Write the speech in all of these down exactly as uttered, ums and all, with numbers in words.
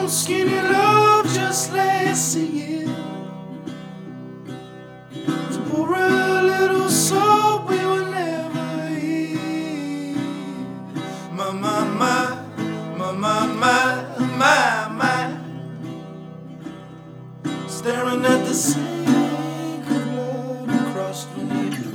on, skinny love just last a year. To pour a little salt we will never hear. My, my, my, my, my, my, my, my. Staring at the sink of blood across the needle.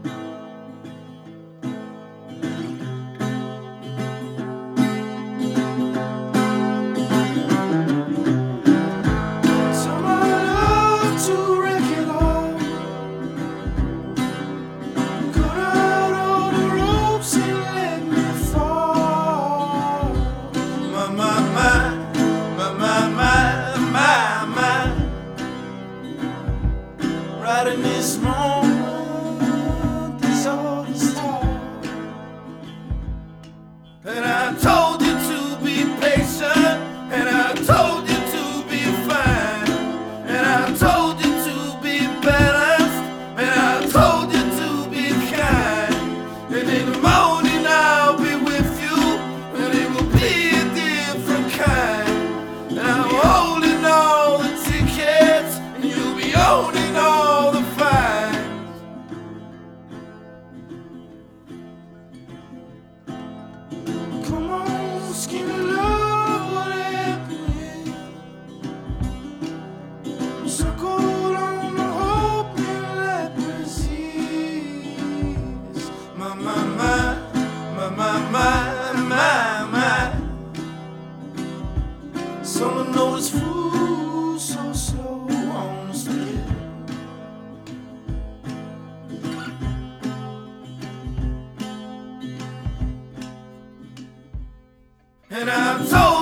Right in this moment, this all is taught. And I told you to be patient, and I told you to be fine, and I told you to be balanced, and I told you to be kind. And in the morning I'll be with you, and it will be a different kind. And I'm holding all the tickets, and you'll be owning all. Come on, skinny love, what happened? Circled on the hope that persists. My, my, my, my, my, my, my, my. Someone noticed food so slow on the stairs. And I'm told